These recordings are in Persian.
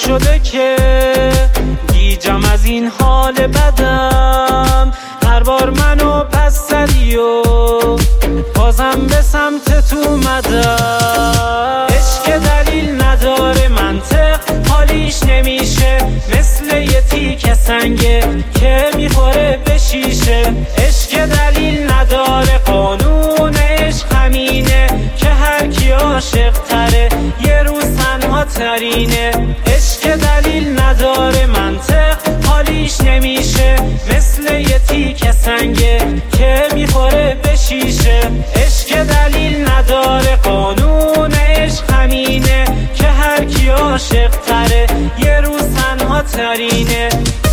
شده که گیجم از این حال بدم. هر بار منو پس زدی و بازم به سمت تو اومدم. عشق دلیل نداره منطق حالیش نمیشه، مثل یه تیکه سنگه که میخوره به شیشه. عشق دلیل نداره، قانون عشق همینه که هر کی عاشق تره یه روز تنها ترینه. عشق دلیل نداره منطق حالیش نمیشه، مثل یه تیکه سنگه که میخوره به شیشه. عشق دلیل نداره، قانون عشق همینه که هر کی عاشق تره یه روز تنها ترینه.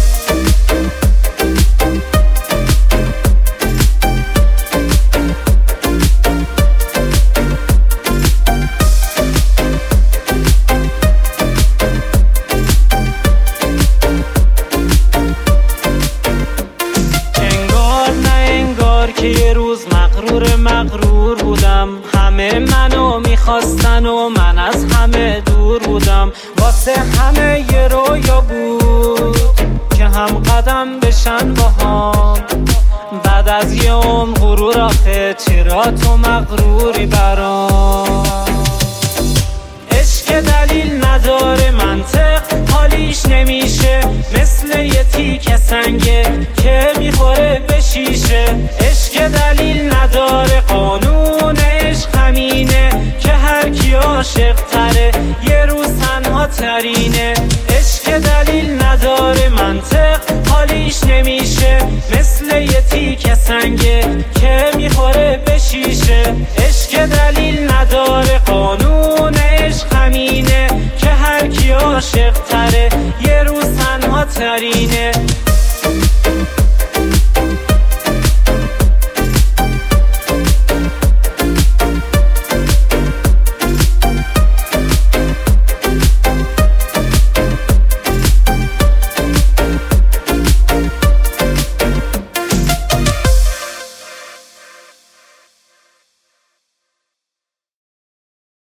که یه روز مغرور بودم، همه منو میخواستن و من از همه دور بودم. واسه همه یه رویا بود که هم قدم بشن با هم. بعد از یه عمر غرور آخه چرا تو مغروری برام؟ عشق دلیل نداره منطق حالیش نمیشه، مثل یه تیکه سنگه که میخوره به شیشه. عشق دلیل نداره، قانون عشق همینه که هر کی عاشق تره یه روز تنها ترینه. عشق دلیل نداره منطق حالیش نمیشه، مثل یه تیکه سنگه که میخوره به شیشه. عشق دلیل نداره، قانون عشق همینه که هر کی عاشق تره یه روز تنها ترینه.